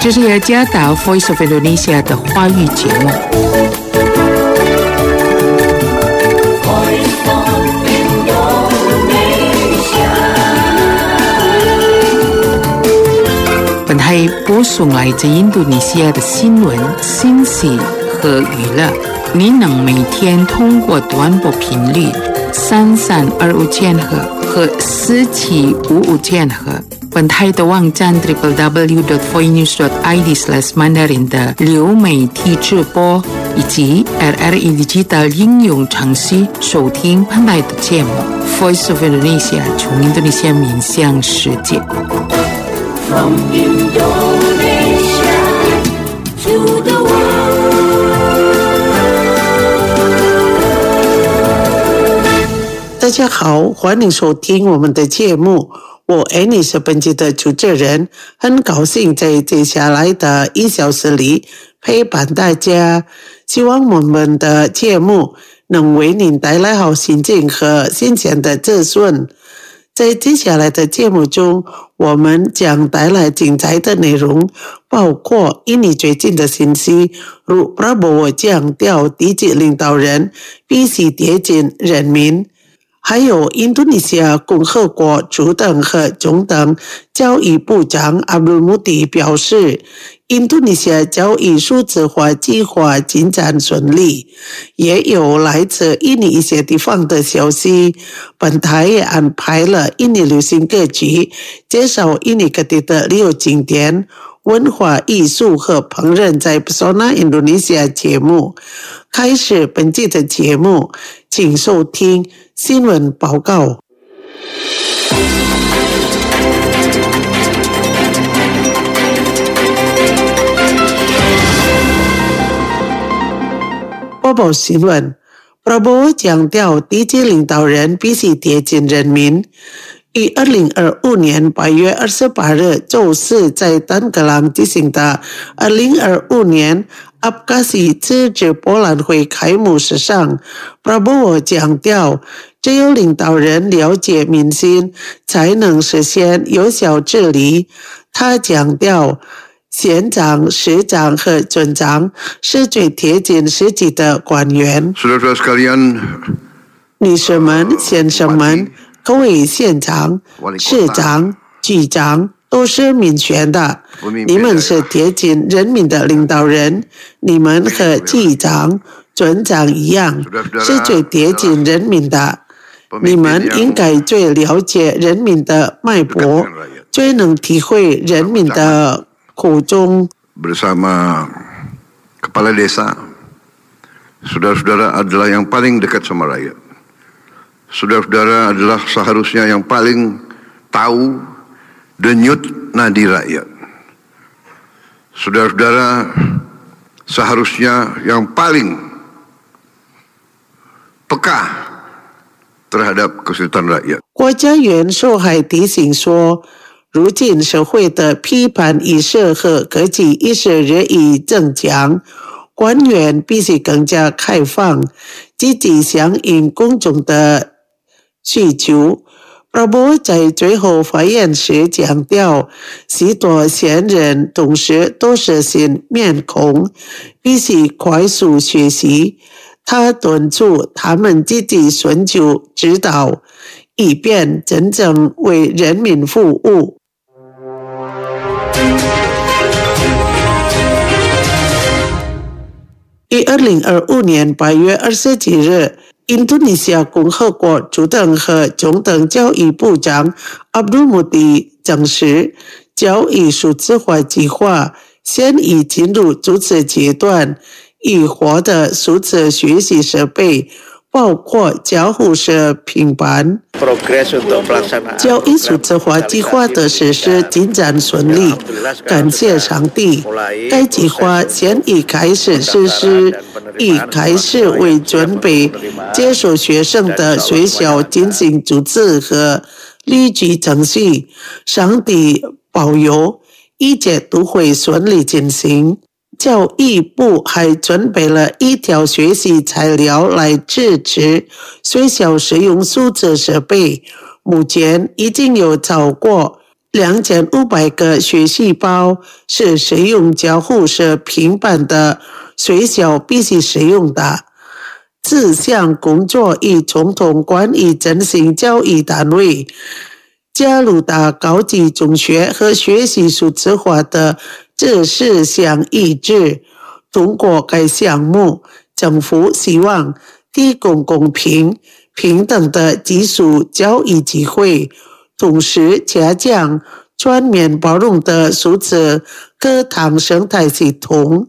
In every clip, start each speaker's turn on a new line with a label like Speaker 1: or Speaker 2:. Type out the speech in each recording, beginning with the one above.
Speaker 1: 这是雅加达 Voice of Indonesia 的华语节目。本台播送来自印度尼西亚的新闻、信息和娱乐。您能每天通过短波频率3325千赫和4755千赫，本台的网站 www.voinews.id/mandarin 的流媒体直播，以及 RRI Digital 应用程序收听本台的节目。Voice of Indonesia 从印度尼西亚面向世界。From Indonesia to the world. 大家好，欢迎收听我们的节目。我 Annie 是本期的主持人，很高兴在接下来的1小时里陪伴大家。希望我们的节目能为您带来好心情和新鲜的资讯。在接下来的节目中，我们将带来精彩的内容，包括印尼最近的信息，如 Prabowo 强调低级领导人必须贴近人民，还有印度尼西亚共和国主等和中等教育部长 Abdul Muti 表示，印度尼西亚教育数字化计划进展顺利。也有来自印尼一些地方的消息，本台也安排了印尼流行歌曲，介绍印尼各地的旅游景点、文化艺术和烹饪在 Pesona Indonesia 节目。开始本期的节目，请收听新闻报告。播报新闻 ，Prabowo 强调低级领导人必须贴近人民。于2025年8月28日周四在丹格朗举行的2025年阿布加西自治博览会开幕式上 ，Prabowo 强调，只有领导人了解民心，才能实现有效治理。他强调，县长、市长和村长是最贴近实际的官员。
Speaker 2: Saudara-saudara sekalian，
Speaker 1: 女士们、先生们，各位县长、市长、局长都是民选的，你们是贴近人民的领导人，你们和局长、村长一样，是最贴近人民的。你们应该最了解人民的脉搏，最能体会人民的苦衷。
Speaker 2: Bersama kepala desa, saudara-saudara adalah yang paling dekat sama rakyat. Saudara-saudara adalah seharusnya yang paling tahu denyut nadi rakyat. Saudara-saudara seharusnya yang paling peka terhadap kesulitan rakyat.
Speaker 1: 国家元首还提醒说，如今社会的批判意识和科技意识日益增强，官员必须更加开放，积极响应公众的需求。Prabowo 在最后发言时强调，许多现任同事都是新面孔，必须快速学习。他敦促他们积极寻求指导，以便真正为人民服务。于2025年8月27日，印度尼西亚共和国主等和中等教育部长 Abdul Muti 证实，教育数字化计划现已进入注册阶段，已获得数字学习设备，包括交互式平板。教育数字化计划的实施进展顺利，感谢上帝。该计划现已开始实施，已开始为准备接受学生的学校进行注册和录取程序。上帝保佑，一切都会顺利进行。教育部还准备了一条学习材料来支持学校使用数字设备。目前已经有超过 2500个学习包是使用交互式平板的学校必须使用的。这项工作以总统管理振兴教育单位加入的高级中学和学习数字化的这4项意志。通过该项目，政府希望提供公平、平等的技术教育机会，同时加强全面包容的数字课堂生态系统。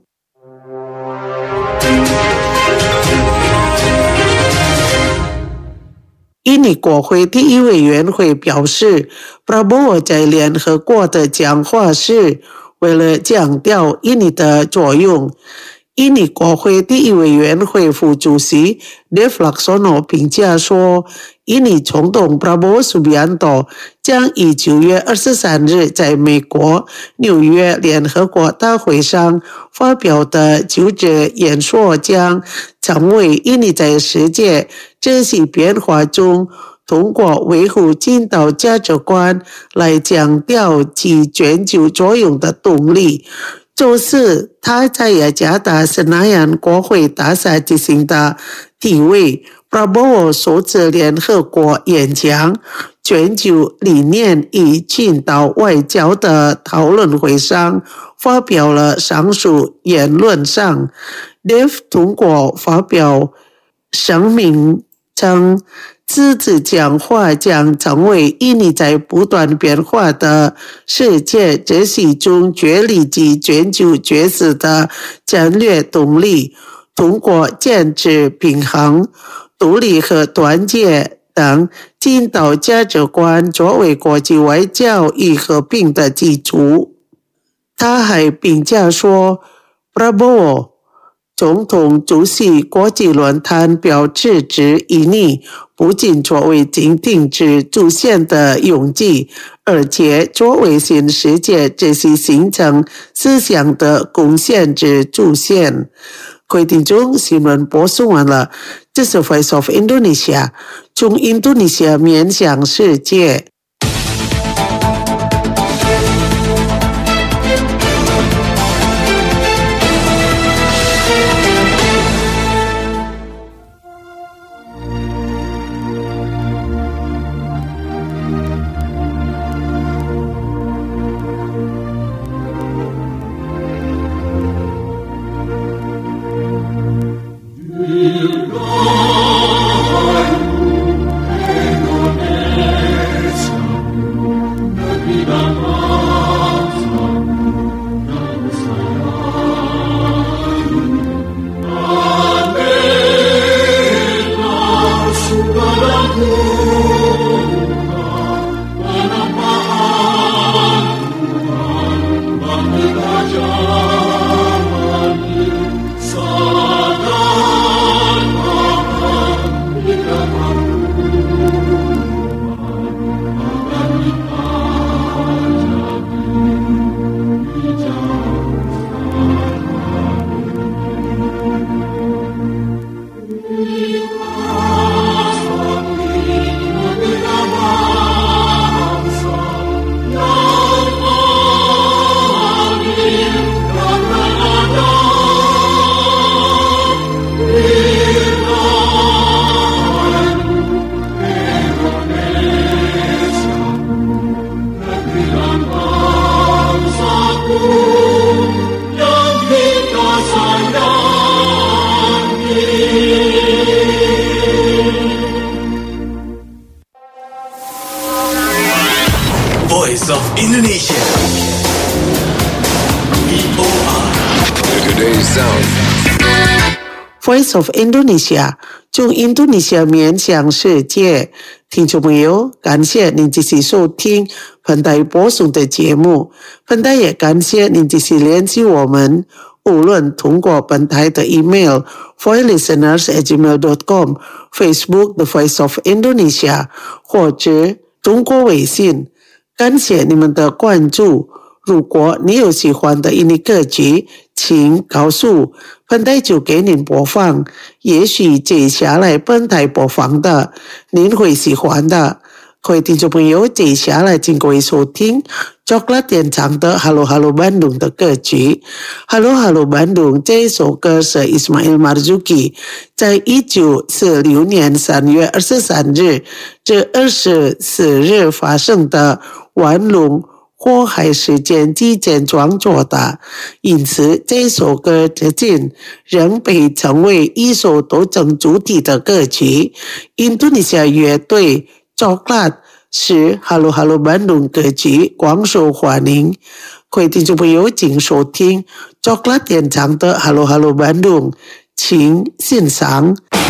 Speaker 1: 印尼国会第一委员会表示， Prabowo 在联合国的讲话时，为了强调印尼的作用，印尼国会第一委员会副主席 Dev Laksono 评价说，印尼总统 Prabowo Subianto 将于9月23日在美国纽约联合国大会上发表的就职演说将成为印尼在世界这些变化中通过维护人道价值观来强调其全球作用的动力。周四，他在雅加达Senayan国会大厦举行的第位 Prabowo 首次联合国演讲全球理念与人道外交的讨论会上发表了上述言论上。Dev 通过发表声明称，这次讲话将成为印尼在不断变化的世界秩序中确立及全球角色的战略动力，通过坚持平衡、独立和团结等人道价值观作为国际外交与和平的基础。他还评价说， Prabowo总统主席国际论坛表示之印尼不仅作为坚定之主线的勇气，而且作为新世界这些形成思想的贡献之主线。各位听众，新闻播送完了，这是 Voice of Indonesia， 从印度尼西亚面向世界。
Speaker 3: Voice of Indonesia.
Speaker 4: Today's sound.
Speaker 1: Voice of Indonesia， 从印度尼西亚面向世界。听众朋友，感谢您继续收听本台播送的节目，本台也感谢您继续联系我们，无论通过本台的 email voicelisteners@gmail.com、 Facebook The Voice of Indonesia 或者通过微信。感谢你们的关注。如果你有喜欢的印尼歌曲，请告诉本台就给您播放，也许接下来本台播放的您会喜欢的。 各位听众朋友，接下来请各位收听Coklat演唱的《Halo Halo Bandung》的歌曲。Halo Halo Bandung 这首歌是 Ismail Marzuki 在1946年3月23日至24日发生的万隆火海事件期间创作的，因此这首歌至今仍被称为一首斗争主题的歌曲。印度尼西亚乐队 Coklat 是 Halo Halo Bandung 歌曲广受欢迎。各位听众朋友，请收听 Coklat 演唱的 Halo Halo Bandung， 请欣赏。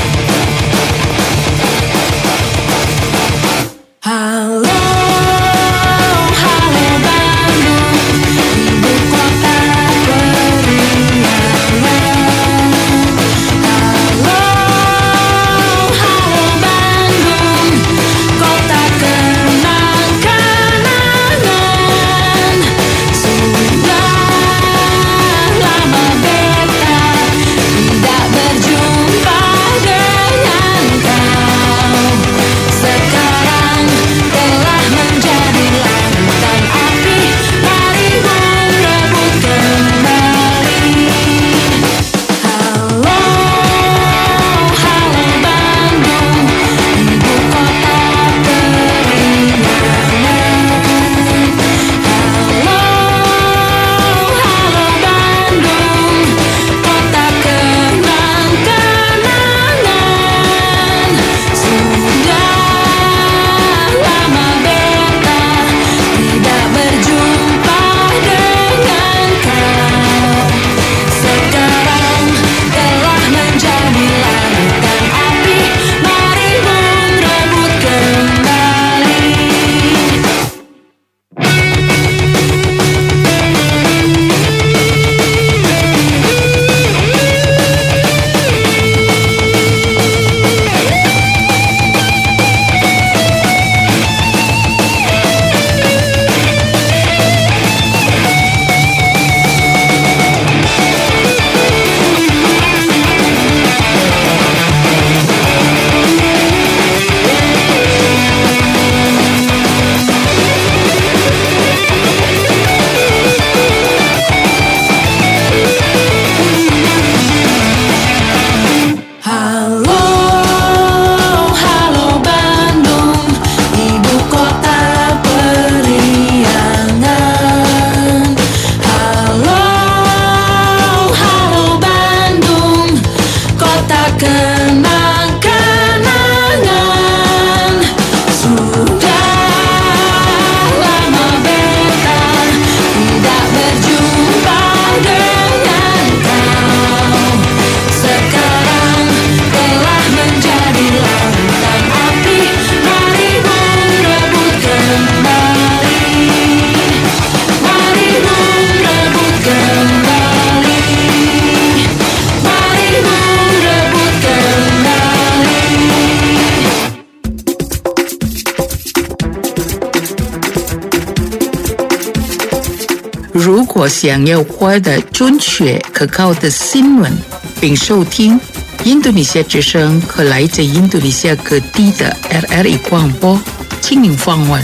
Speaker 4: 如果想要获得准确可靠的新闻，并收听印度尼西亚之声和来自印度尼西亚各地的 RRI 广播，请您访问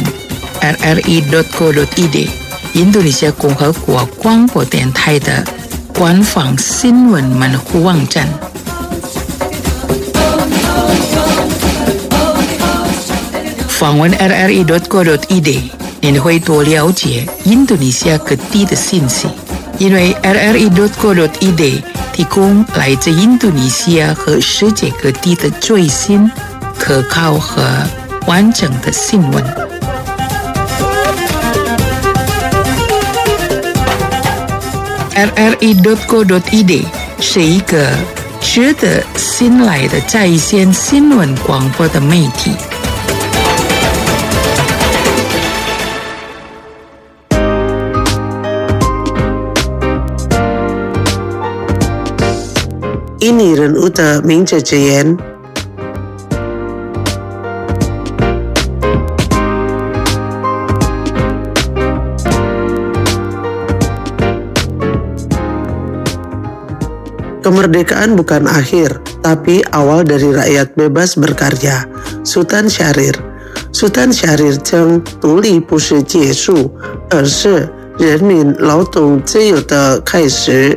Speaker 4: rri.co.id 印度尼西亚共和国广播电台的官方新闻门户网站。访问 rri.co.id， 您会多了解印度尼西亚各地的信息，因为 rri.co.id 提供来自印度尼西亚和世界各地的最新、可靠和完整的新闻。rri.co.id 是一个值得信赖的在线新闻广播的媒体。
Speaker 1: 印尼人物的名字之言。Kemerdekaan bukan akhir, tapi awal dari rakyat bebas berkarya. Sultan Syahrir. 苏丹夏日称，独立不是结束，而是人民劳动自由的开始。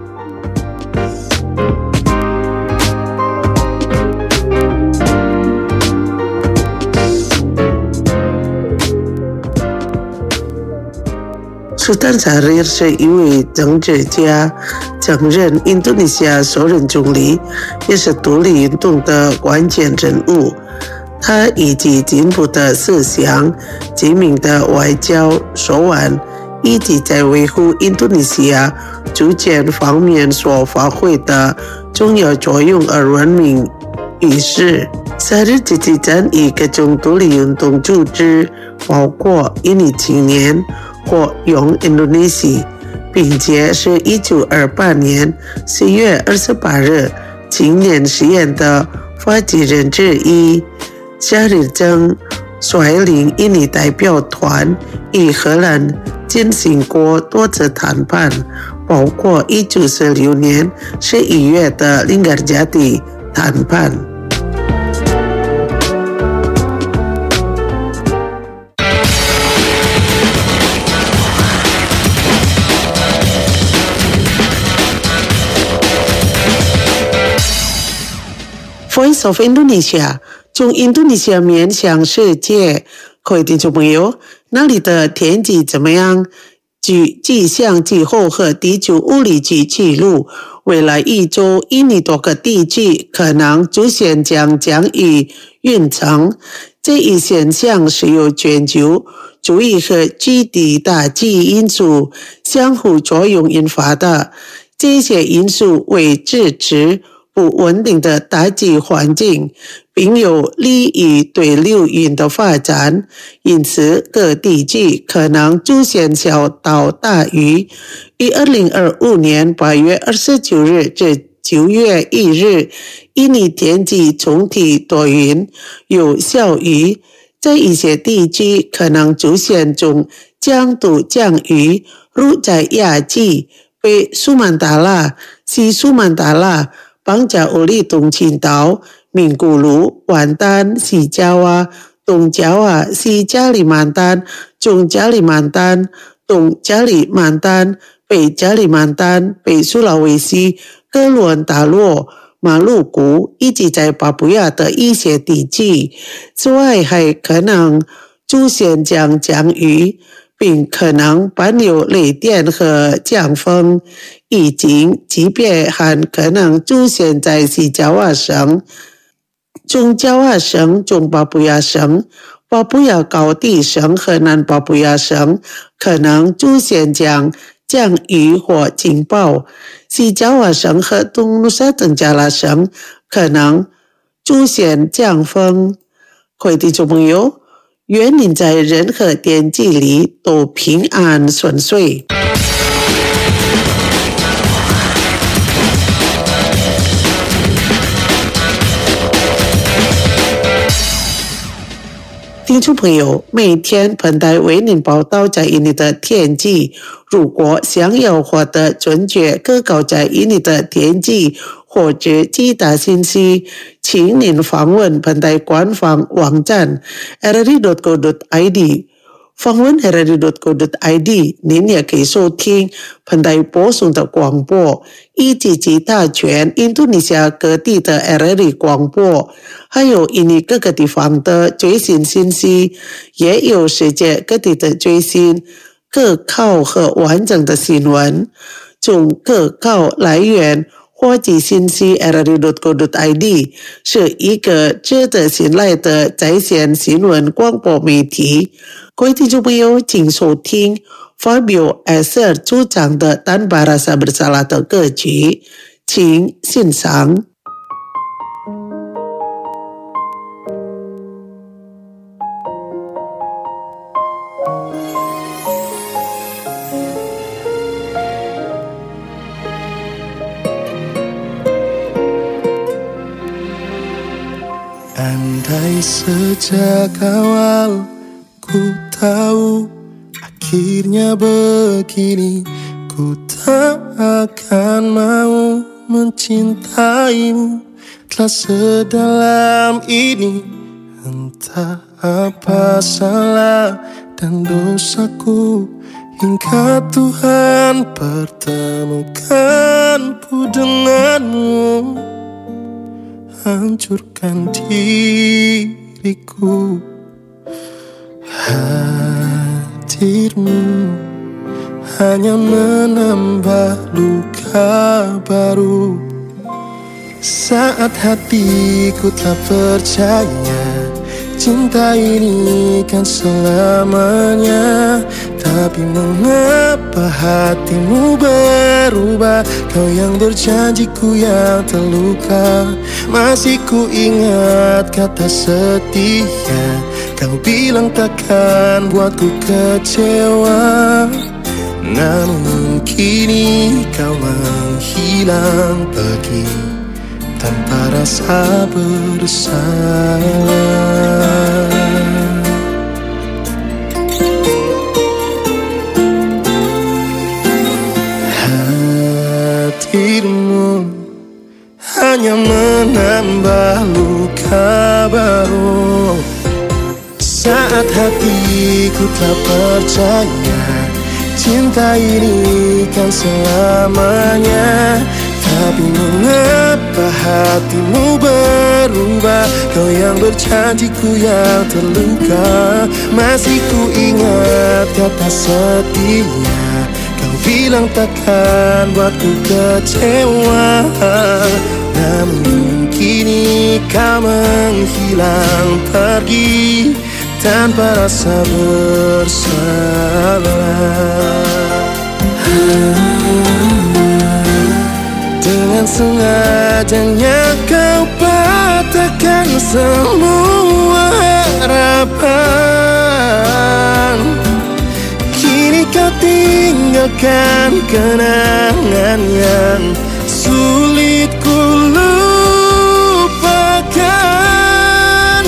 Speaker 1: 苏丹夏日是一位政治家，曾任印度尼西亚首任总理，也是独立运动的关键人物。他以及进步的思想、精明的外交手腕，以及在维护印度尼西亚主权方面所发挥的重要作用而闻名于世。夏日积极参与各种独立运动组织，包括印尼青年或Young Indonesia， 并且是1928年4月28日青年实验的发起人之一。夏日正率领印尼代表团与荷兰进行过多次谈判，包括1946年11月的林格加蒂谈判。Voice of Indonesia 从印度尼西亚面向世界，各位听众朋友，那里的天气怎么样？据气象气候和地球物理局记录，未来一周印尼多个地区可能出现降雨云层。这一现象是由全球主义和极地大气因素相互作用引发的。这些因素为支持不稳定的大气环境，并有利于对流云的发展，因此各地区可能出现小到大雨。于2025年8月29日至9月1日，印尼天气总体多云，有小雨，在一些地区可能出现中强度降雨，如在亚季、北苏曼达拉、西苏曼达拉、邦加欧利东青岛、名古鲁、完丹、西加瓦、东加瓦、西加里曼丹、中加里曼丹、东加里曼丹、北加里曼丹、北苏拉威西、哥伦达洛、马鲁古以及在巴布亚的一些地区。此外，还可能出现降雨，并可能伴有雷电和强风。已经级别还可能出现在西加瓦省、中加瓦省、中巴布亚省、巴布亚高地省和南巴布亚省，可能出现降雨或警报。西加瓦省和东努沙登加拉省可能出现强风。各位听众朋友，愿您在任何天气里都平安顺遂。听众朋友，每天彭台为您报道在印尼的天气。如果想要获得准确可靠在印尼的天气或者其他信息，请您访问彭台官方网站 rri.co.id。访问 rri.co.id， 您也可以收听彭台播送的广播，以及其他全印度尼西亚各地的 RRI 广播，还有印尼各个地方的最新信息，也有世界各地的最新、可靠和完整的新闻。从可靠来源获取信息 rri.co.id 是一个值得信赖的在线新闻广播媒体。各位听众朋友，请收听 Fabio Esser 主唱的丹巴拉萨布萨拉的歌曲，请欣赏。
Speaker 5: Andai sejak awal ku tahu akhirnya begini, ku tak akan mau mencintaimu telah sedalam ini. Entah apa salah dan dosaku, hingga Tuhan pertemukanku denganmu. Hancurkan diriku, hadirmu hanya menambah luka baru. Saat hatiku tak percaya cinta ini kan selamanya, tapi mengapa hatimu berubah? Kau yang berjanjiku yang terluka. Masih ku ingat kata setia, kau bilang takkan buatku kecewa. Namun kini kau menghilang pergi tanpa rasa bersalah. Hadirmu hanya menambah luka baru. Saat hatiku tak percaya cinta ini kan selamanya, tapi mengapa hatimu berubah? Kau yang berjanjiku yang terluka. Masih ku ingat kata setia, kau bilang takkan buatku kecewa. Namun kini kau menghilang pergi tanpa rasa bersalah. Dengan sengajanya kau patahkan semua harapan. Kini kau tinggalkan kenangan yang sulit ku lupakan.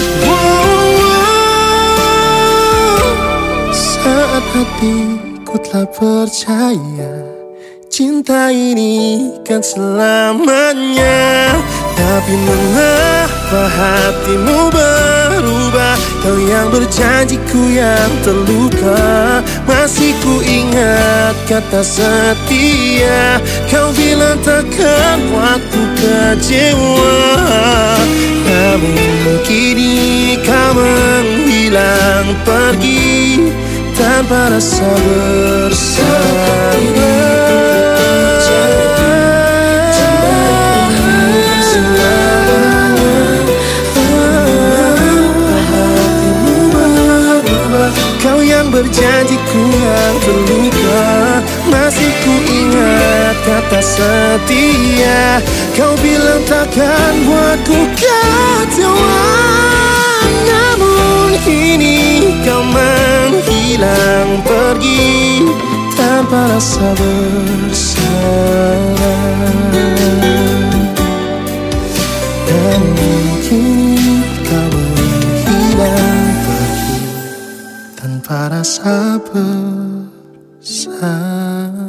Speaker 5: Saat hatiku telah percaya cinta ini kan selamanya, tapi mengapa hatimu berubah? Kau yang berjanjiku yang terluka. Masih ku ingat kata setia, kau bilang takkan buatku kecewa. Namun kini kau menghilang pergi tanpa rasa bersalah. Kau yang berjanjiku yang terluka. Masih ku ingat kata setia, kau bilang takkan buatku kecewa. Namun kini kau menghilang pergi tanpa rasa bersalah. Namun kini kau menghilang pergi tanpa rasa bersalah.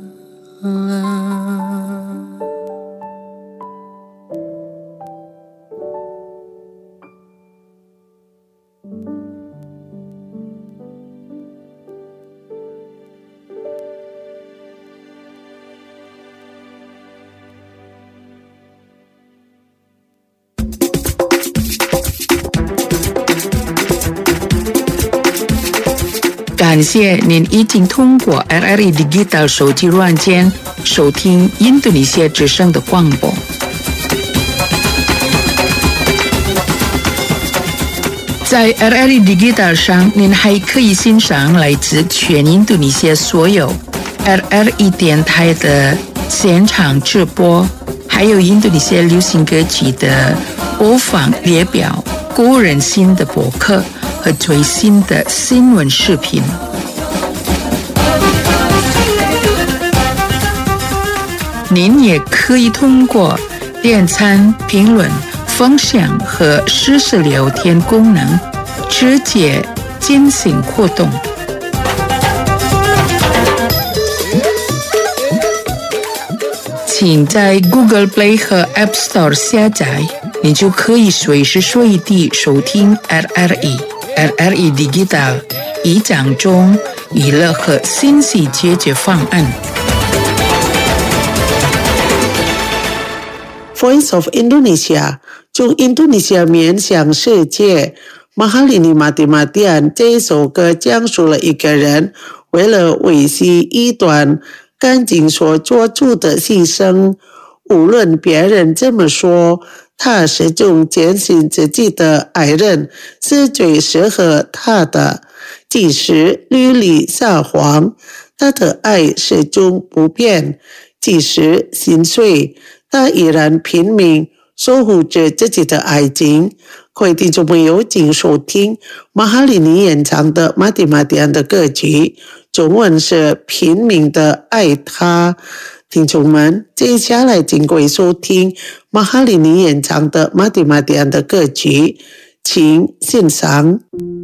Speaker 4: 感谢您已经通过 RRI Digital 手机软件收听印度尼西亚之声的广播。在 RRI Digital 上，您还可以欣赏来自全印度尼西亚所有 RRI 电台的现场直播，还有印度尼西亚流行歌曲的播放列表、个人新的博客和最新的新闻视频。您也可以通过点赞、评论、分享和实时聊天功能直接进行互动。请在 Google Play 和 App Store 下载你就可以随时随地收听 RRI Digital 以讲中娱乐和信息解决方案。
Speaker 1: Voice of Indonesia 从印度尼西亚面向世界。Mahalini Mati-Matian 这首歌讲述了一个人为了维系一段感情所做出的牺牲，无论别人怎么说，他始终坚信自己的爱人是最适合他的，即使履历撒谎，他的爱始终不变，即使心碎，他依然拼命守护着自己的爱情。各位听众朋友，请收听马哈里尼演唱的马蒂马蒂安的歌曲，中文是拼命的爱他。听众们，接下来请各位收听马哈里尼演唱的马蒂马蒂安的歌曲，请欣赏。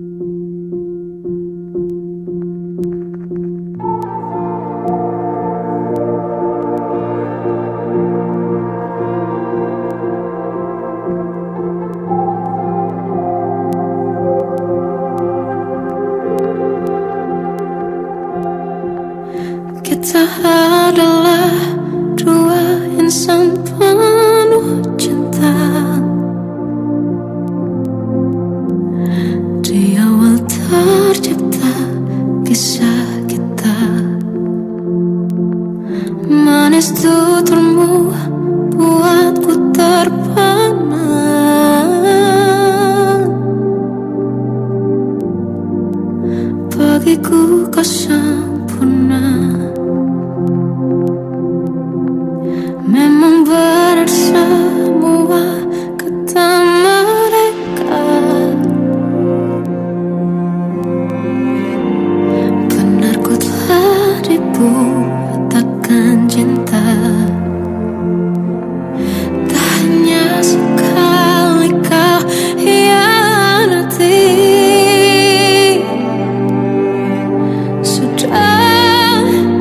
Speaker 6: Kita adalah dua insan penuh cinta. Di awal tercipta kisah kita. Manis tuturmu buatku terpana. Bagiku kau sempurna. Memang benar semua kata mereka, benar ku telah dibuat akan cinta. Tak hanya sekali kau hianati, sudah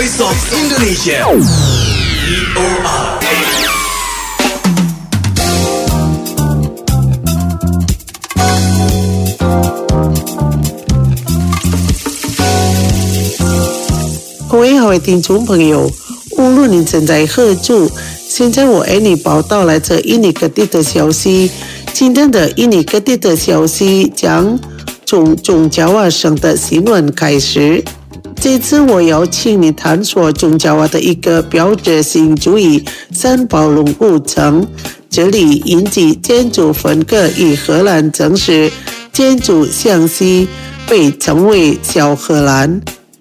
Speaker 3: Voice of Indonesia. VOA.
Speaker 1: 各位好的听众朋友，无论你正在何处，现在我为你报道来自印尼各地的消息。今天的印尼各地的消息将从中爪哇省的新闻开始。这次我邀请你探索中爪哇的一个标志性主义三宝龙古城，这里引起建筑风格与荷兰城市建筑相似，被称为小荷兰。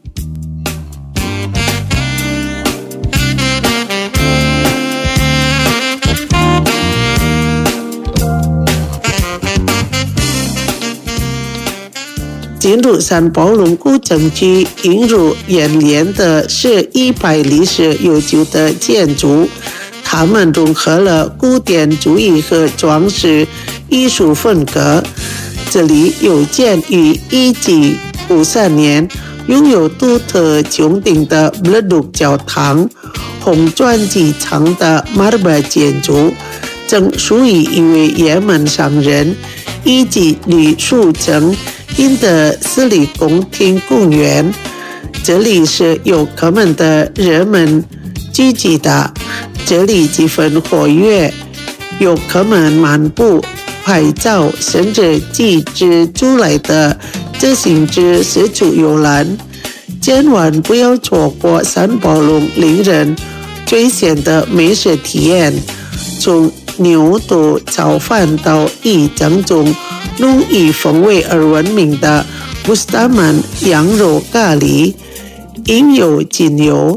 Speaker 1: 进入三宝龙古城区，映入眼帘的是100历史悠久的建筑，它们融合了古典主义和装饰艺术风格。这里有建于1753年，拥有独特穹顶的Bleduk教堂，红砖几长的Marba建筑，正属于一位也门商人，以及旅宿城因的斯里宫廷公园。这里是游客们的热门聚集的，这里气氛活跃，游客们漫步拍照，甚至集资出来的自行车四处游览。千万不要错过三宝龙令人垂涎的美食体验，从牛肚炒饭到以正宗浓郁风味而闻名的布斯达曼羊肉咖喱，应有尽有。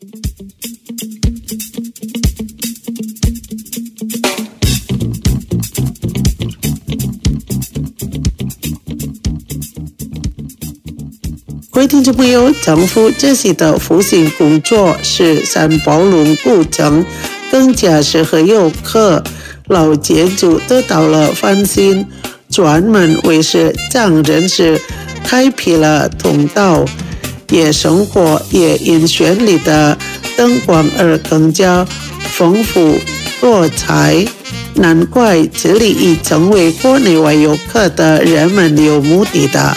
Speaker 1: 各位听众朋友，政府这次的复兴工作使三宝龙古城更加适合游客，老建筑得到了翻新，专门为视障人士开辟了通道，夜生活也因绚丽的灯光而更加丰富多彩，难怪这里已成为国内外游客的热门游目的地。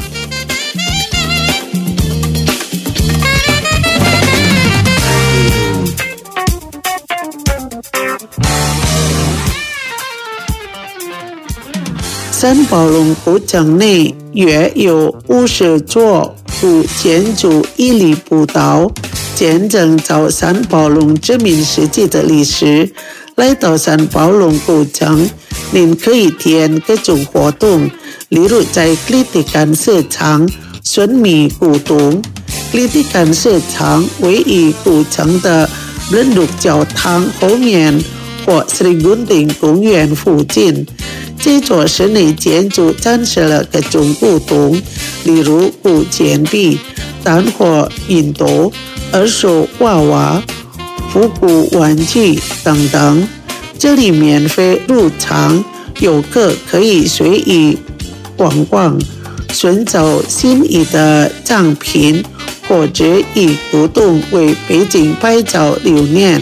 Speaker 1: 三宝龙古城内约有50座古建筑屹立不倒，见证着三宝龙殖民时期的历史。来到三宝龙古城，您可以体验各种活动，例如在克里干市场寻觅古董。克里干市场位于古城的Bleduk教堂后面或Sri Gunting公园附近。这座室内建筑展示了各种古董，例如古钱币、弹火印度、二手娃娃、复古玩具等等。这里免费入场，游客可以随意逛逛，寻找心仪的藏品，或者以古董为背景拍照留念。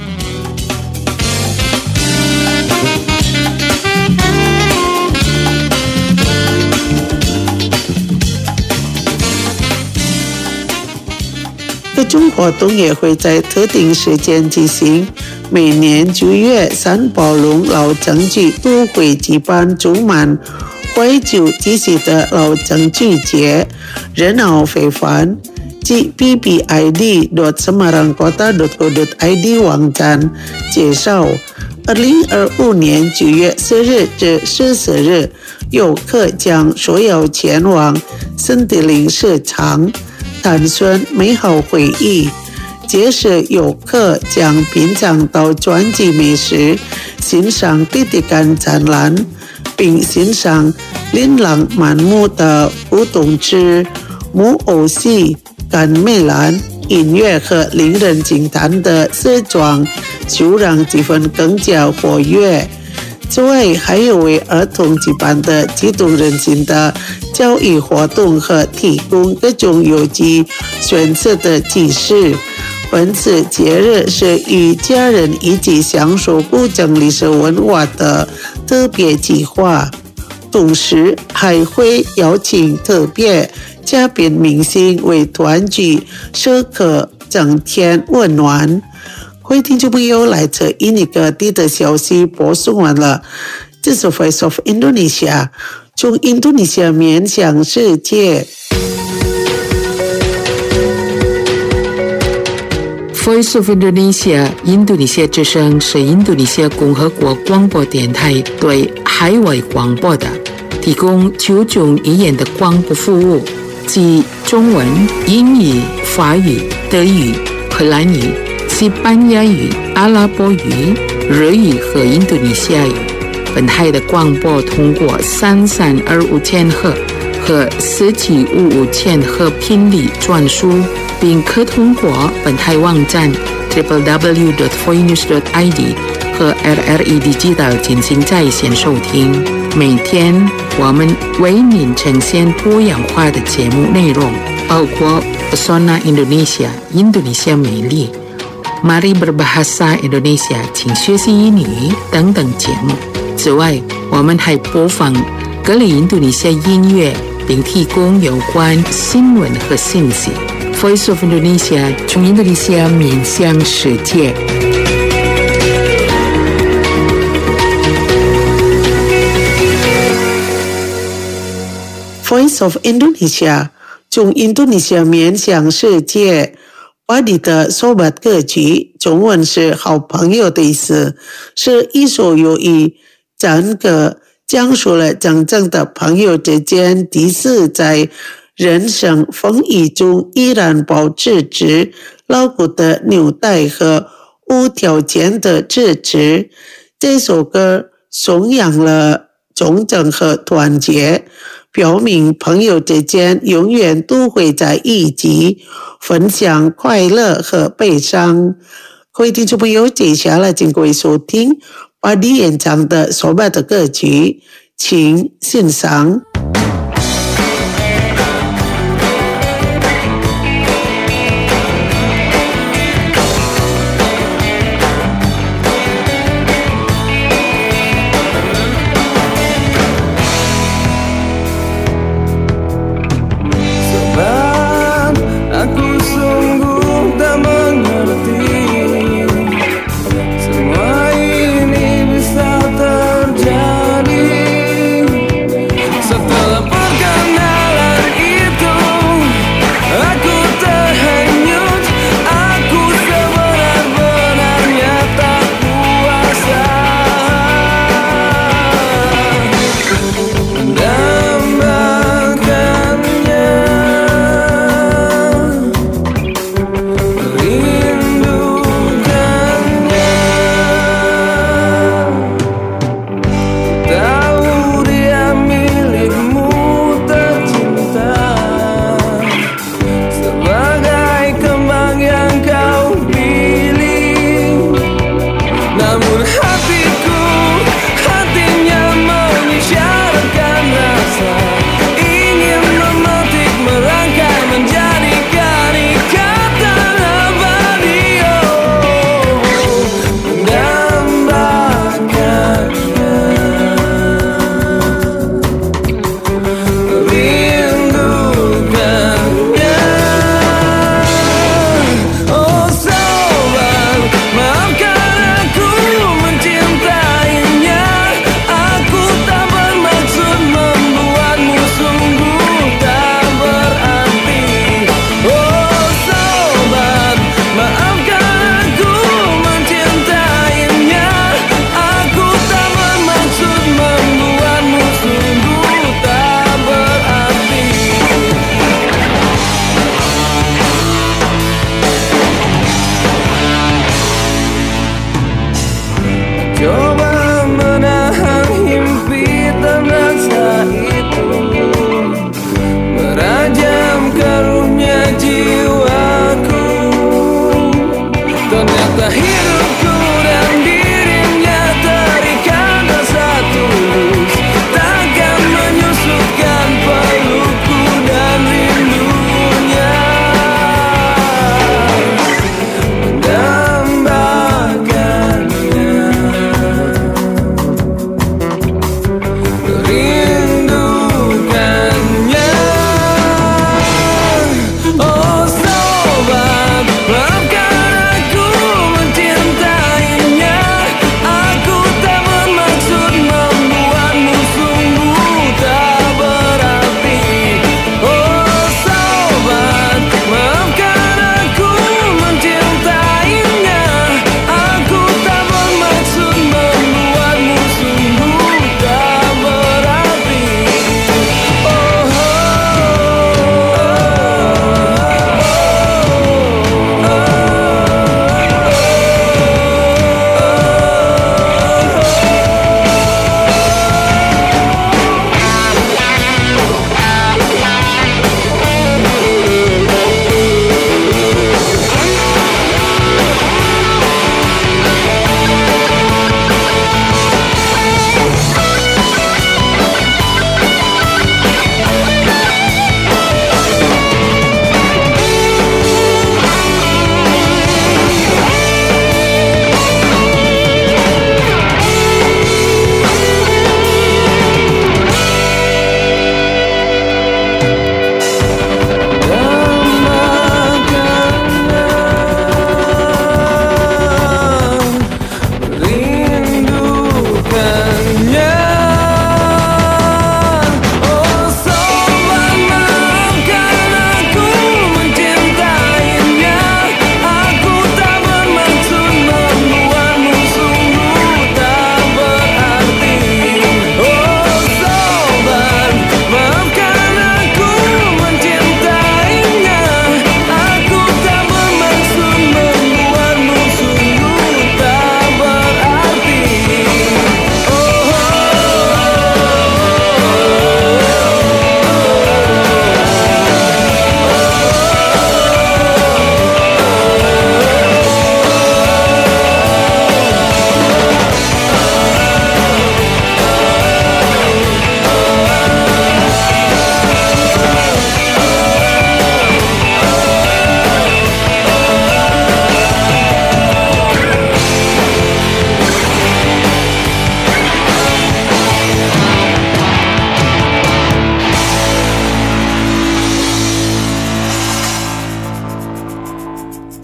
Speaker 1: 各种活动也会在特定时间进行。每年9月，三宝龙老城区都会举办充满怀旧气息的老城区节，热闹非凡。即 ppid.semarangkota.co.id 网站介绍，2025年9月10日至14日，游客将所有前往圣地林市场，探寻美好回忆。届时游客将品尝到传奇美食，欣赏克里干展览，并欣赏琳琅满目的古董之木偶戏、甘美兰音乐和令人惊叹的时装秀，让气氛更加活跃。此外，还有为儿童举办的激动人心的教育活动和提供各种有机选择的知识。 本次节日是与家人一起享受古镇历史文化的特别计划，同时还会邀请特别嘉宾明星为团聚，时刻增添温暖。各位听众朋友，来自印尼各地的消息播送完了，这是 Voice of Indonesia， 从印度尼西亚面向世界。
Speaker 4: Voice of Indonesia 印度尼西亚之声是印度尼西亚共和国广播电台对海外广播的提供9种语言的广播服务，即中文、英语、法语、德语、荷兰语、西班牙语、阿拉伯语、日语和印度尼西亚语。本台的广播通过3325千赫和4755千赫频率转输，并可通过本台网站 www.voinews.id 和 RRI Digital 进行在线收听。每天我们为您呈现多样化的节目内容，包括 Pesona Indonesia 印度尼西亚美丽、Mari Berbahasa Indonesia 请学习英语等等节目。此外，我们还播放各类印度尼西亚音乐，并提供有关新闻和信息。Voice of Indonesia 从印度尼西亚面向世界。
Speaker 1: Voice of Indonesia 从印度尼西亚面向世界。我哋的sobat歌曲，中文是好朋友的意思，是一首由于整个讲述了真正的朋友之间彼此在人生风雨中依然保持着牢固的纽带和无条件的支持。这首歌颂扬了忠诚和团结，表明朋友之间永远都会在一起分享快乐和悲伤。各位听众朋友，接下来请各位收听巴迪演唱的sobat的歌曲，请欣赏。
Speaker 5: Semua ini bisa terjadi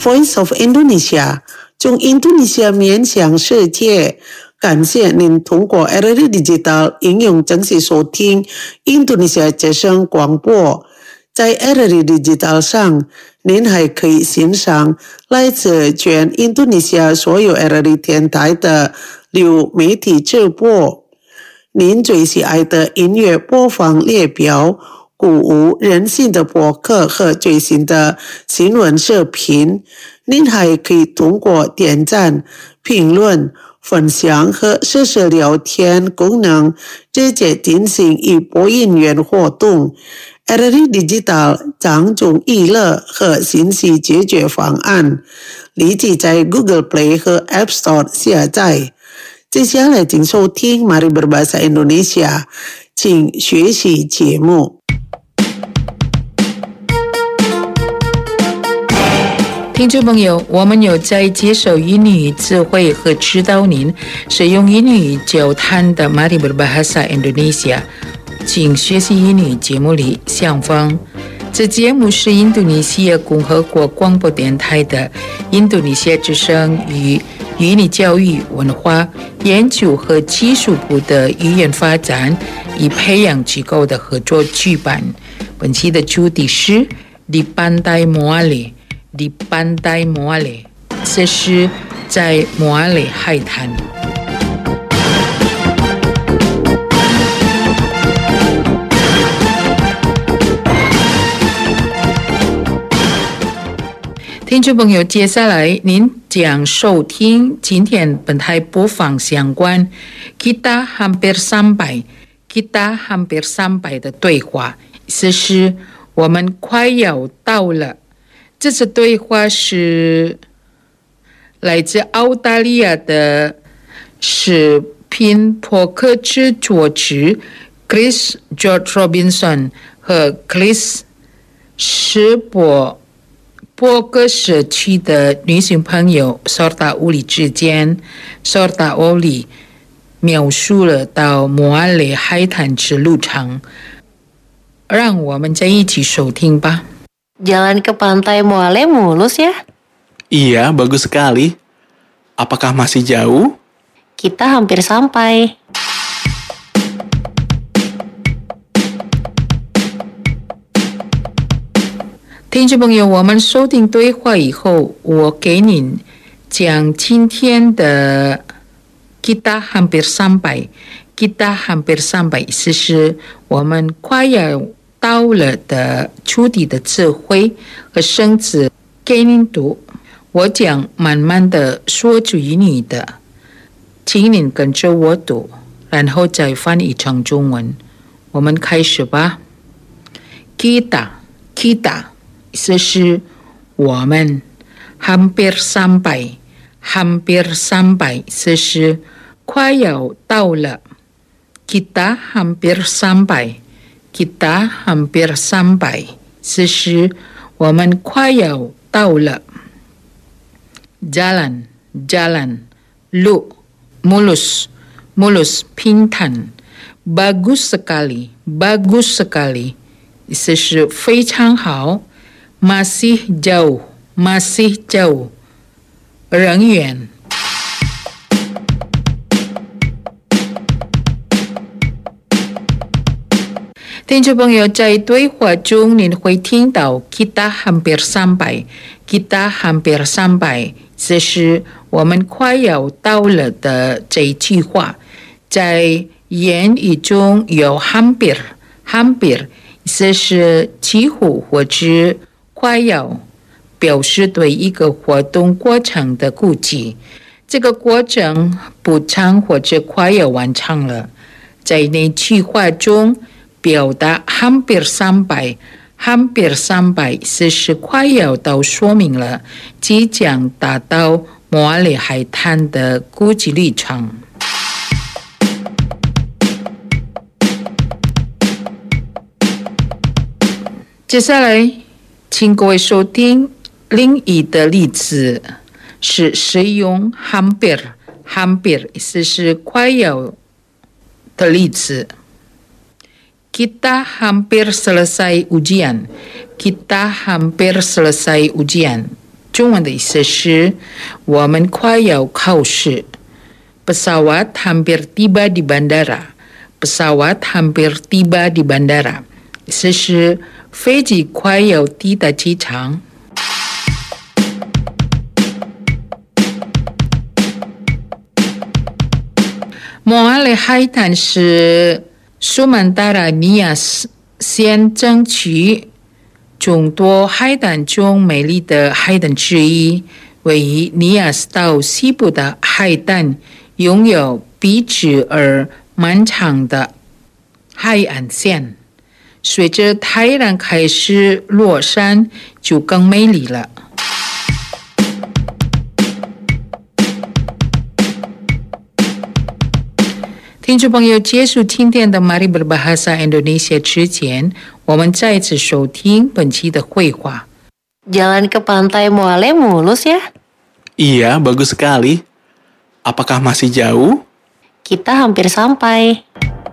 Speaker 1: Voice of Indonesia 从印度尼西亚面向世界。感谢您通过 RRI Digital 应用正式收听印度尼西亚之声广播。在 RRI Digital 上，您还可以欣赏来自全印度尼西亚所有 RRI 电台的流媒体直播。您最喜爱的音乐播放列表、鼓舞人心的播客和最新的新闻视频。您还可以通过点赞、评论、分享和实时聊天功能直接进行一播音员活动。RRI Digital 掌种娱乐和信息解决方案，立即在 Google Play 和 App Store 下载。接下来请收听 Mari Berbahasa Indonesia， 请学习节目。
Speaker 4: 听众朋友，我们有在接受英语智慧和指导您使用英语交谈的 Mari Berbahasa Indonesia， 请学习英语节目里相方。这节目是印度尼西亚共和国广播电台的印度尼西亚之声与语言教育文化研究和技术部的语言发展与培养机构的合作举办。本期的主题是 Di Pantai Moale。Di Pantai Moale， 这是在莫阿雷海滩。听众朋友，接下来您将收听今天本台播放相关 Kita Hampir Sampai 的对话，这是我们快要到了。这次对话是来自澳大利亚的视频播客制作者 Chris George Robinson 和 Chris 是播客社区的女性朋友 Sorta Uli 之间 Sorta Uli 描述了到莫阿雷海滩之路程，让我们再一起收听吧。
Speaker 7: Jalan ke Pantai Moale mulus ya?
Speaker 8: Iya, bagus sekali. Apakah masih jauh?
Speaker 7: Kita hampir sampai.
Speaker 4: 听众朋友，我们收听对话以后，我给您讲今天的 Kita hampir sampai。Kita hampir sampai 意思是我们快要到了的出题的词汇和生词给您读，我讲慢慢的说出英语的，请您跟着我读，然后再翻译成中文。我们开始吧。Kita 意思是我们 hampir sampai 意思是快要到了。Kita hampir sampai。Kita hampir sampai 此时我们快要到了。Jalan 路 mulus 平坦。Bagus sekali 意思是非常好。Masih jauh 仍远。听众朋友，在对话中您会听到 Kita hampir sampai 这是我们快要到了的这一句话。在言语中有 hampir 这是几乎或者快要，表示对一个活动过程的估计。这个过程不长或者快要完成了。在那句话中表达 hampir sampai 是快要到，说明了即将达到莫阿雷海滩的估计里程。接下来请各位收听另一的例子，是使用 hampir 意思是快要的例子。Kita hampir selesai ujian. 中文的意思是我们快要考试。Pesawat hampir tiba di bandara. Pesawat hampir tiba di bandara. 意思是飞机快要抵达机场。Muale Haitan 是苏曼达拉尼亚县政区众多海胆中美丽的海胆之一，位于尼亚斯岛西部的海胆拥有笔直而漫长的海岸线。随着太阳开始落山，就更美丽了。听众朋友，结束今天的 Mari Berbahasa Indonesia 之前，我们再次收听本期的绘画。
Speaker 7: Jalan ke pantai Muale mulus ya?
Speaker 8: Iya, bagus sekali. Apakah masih jauh?
Speaker 7: Kita hampir sampai.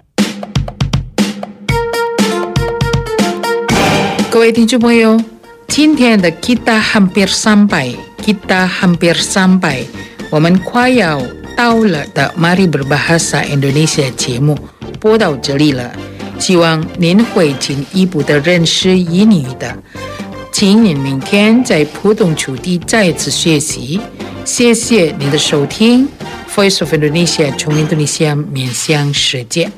Speaker 4: 各位听众朋友，今天的 Kita hampir sampai， Kita hampir sampai， 我们快要到了的 Mari Berbahasa Indonesia 节目播到这里了，希望您会进一步的认识英语的。请您明天在普通处地再次学习。谢谢您的收听 Voice of Indonesia 从印度尼西亚面向世界。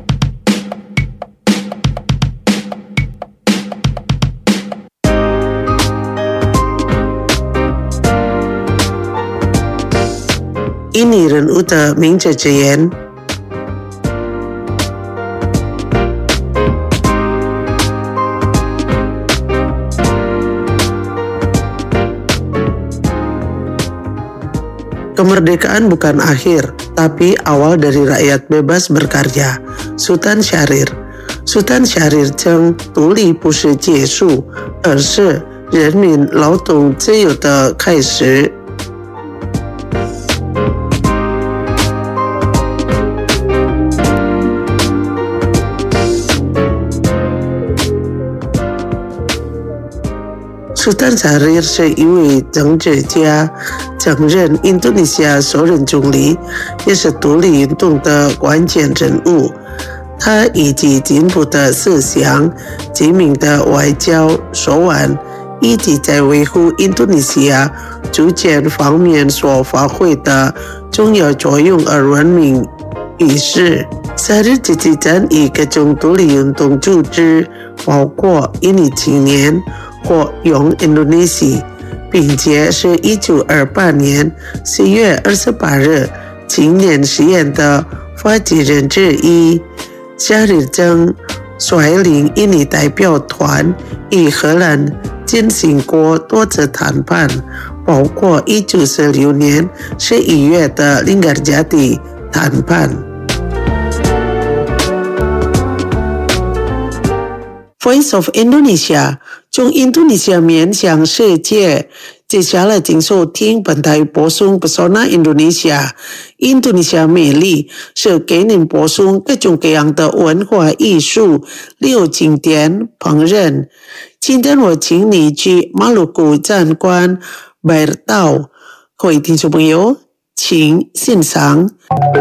Speaker 1: 印尼人物的名字之言。Kemerdekaan bukan akhir, tapi awal dari rakyat bebas berkarya. Sultan Syahrir. Sultan Syahrir称独立不是结束，而是人民劳动自由的开始。Sultan Syahrir 是一位政治家，曾任印度尼西亚首任总理，也是独立运动的关键人物。他以其进步的思想、精明的外交手腕，以及在维护印度尼西亚主权方面所发挥的重要作用而闻名于世。Syahrir 积极参与各种独立运动组织，包括印尼青年或Young Indonesia， 并且是1928年4月28日青年实验的发起人之一。Syahrir曾率领印尼代表团与荷兰进行过多次谈判，包括1946年11月的林格加蒂谈判。Voice of Indonesia 从印度尼西亚面向世界。接下来请收听本台播送 Pesona Indonesia。印度尼西亚美丽是给您播送各种各样的文化艺术、旅游景点、烹饪。今天我请你去马鲁古参观贝尔岛。各位听众朋友，请欣赏。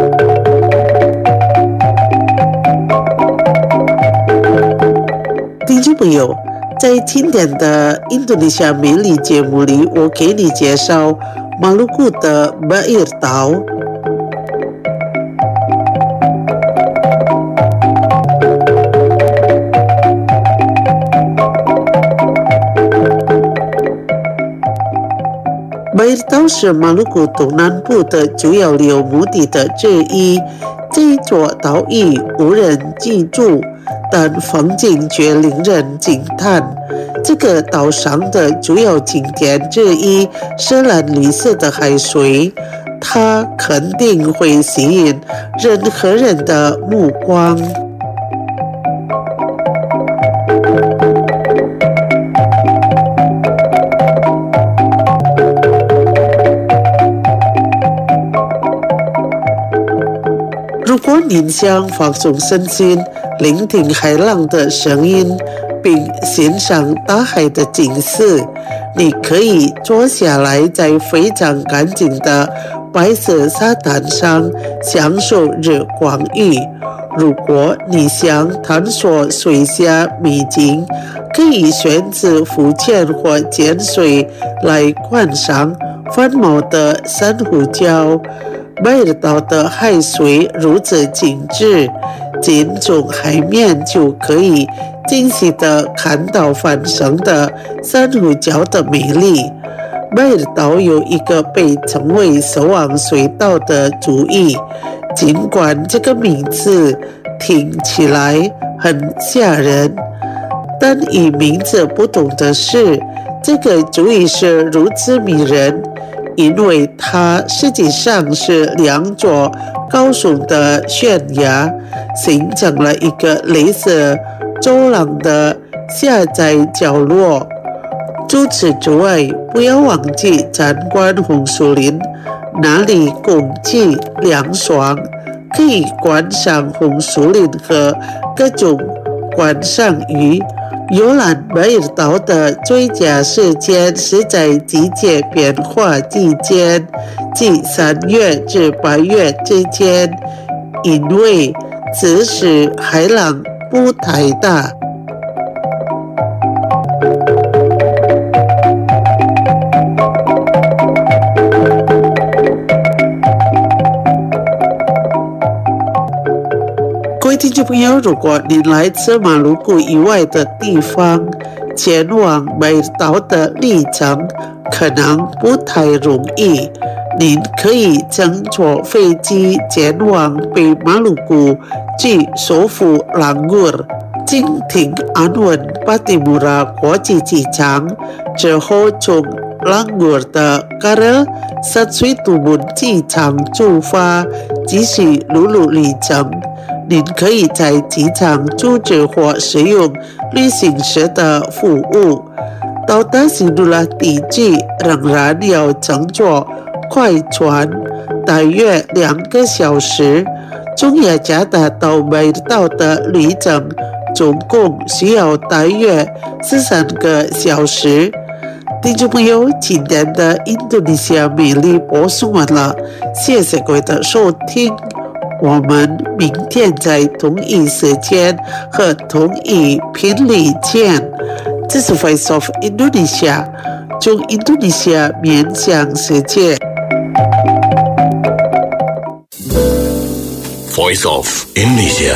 Speaker 1: 听众朋友，在今天的印度尼西亚美丽节目里，我给你介绍马鲁古的贝尔岛。贝尔岛是马鲁古东南部的主要旅游目的地之一。这一座岛屿无人居住，但风景却令人惊叹。这个岛上的主要景点之一是蓝绿色的海水，它肯定会吸引任何人的目光。如果您想放松身心，聆听海浪的声音，并欣赏大海的景色， 你可以坐下来在非常干净的白色沙滩上享受日光浴。如果你想探索水下秘境，可以选择浮潜或潜水来观赏繁茂的珊瑚礁。马尔岛的海水如此静止，仅从海面就可以清晰地看到繁盛的珊瑚礁的美丽。马尔岛有一个被称为守望水岛的主意，尽管这个名字听起来很吓人，但与名字不同的是，这个主意是如此迷人，因为它实际上是2座高耸的悬崖，形成了一个类似走廊的狭窄角落。除此之外，不要忘记参观红树林，那里空气凉爽，可以观赏红树林和各种观赏鱼。游览马尔岛的最佳时间是在季节变化期间，即3月至8月之间，因为此时海浪不太大。各位听众朋友，如果您来自马鲁谷以外的地方，前往马尔岛的旅程可能不太容易。您可以乘坐飞机前往北马鲁谷至首府朗古尔，经停安文巴蒂穆拉国际机场，之后从朗古尔的卡尔萨崔杜门机场出发，继续陆路旅程。您可以在机场租借或使用旅行社的服务。到达新杜拉地区仍然要乘坐快船，大约2个小时。从雅加达到马尔岛的旅程总共需要大约13个小时。听众朋友，今天的印度尼西亚美丽播送完了，谢谢各位的收听。我们明天在同一时间和同一频率见。这是 Voice of Indonesia， 从印度尼西亚面向世界。
Speaker 3: Voice of Indonesia。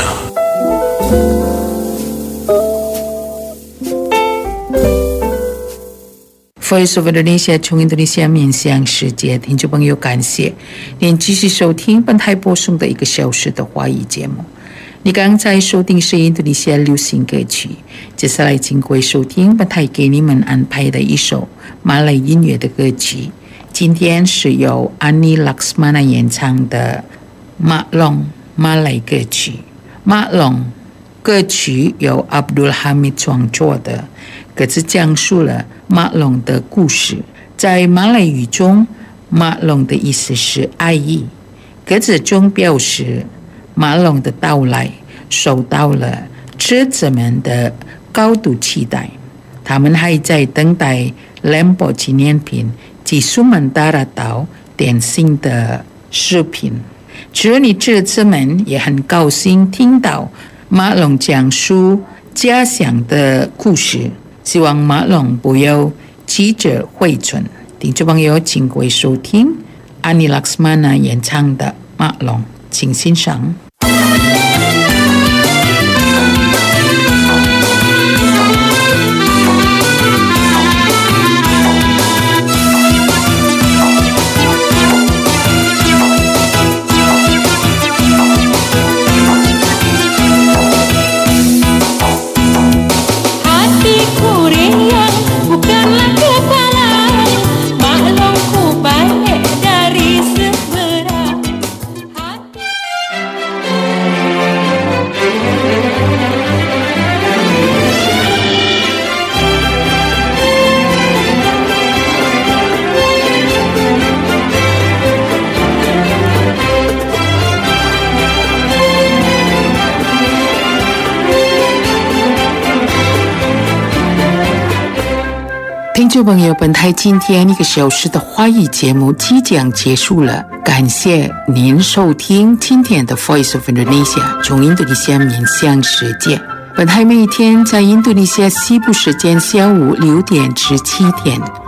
Speaker 4: Voice of Indonesia 从印度尼西亚面向世界，听众朋友，感谢您继续收听本台播送的1个小时的华语节目。你刚才收听是印度尼西亚流行歌曲，接下来请各位收听本台给你们安排的一首马来音乐的歌曲。今天是由安妮·拉克斯曼娜演唱的《马龙》马来歌曲。《马龙》歌曲由 Abdul Hamid 创作的，歌词讲述了马龙的故事。在马来语中，马龙的意思是爱意。歌词中表示，马龙的到来受到了车子们的高度期待，他们还在等待兰博纪念品及苏门答腊岛典型的视频。车里车子们也很高兴听到马龙讲述家乡的故事，希望马龙不要起者回春。听众朋友，请各位收听安妮·拉克斯曼娜演唱的《马龙》，请欣赏。 众朋友，本台今天1个小时的华语节目即将结束了，感谢您收听今天的 Voice of Indonesia 从印度尼西亚面向世界。本台每天在印度尼西亚西部时间下午6点至7点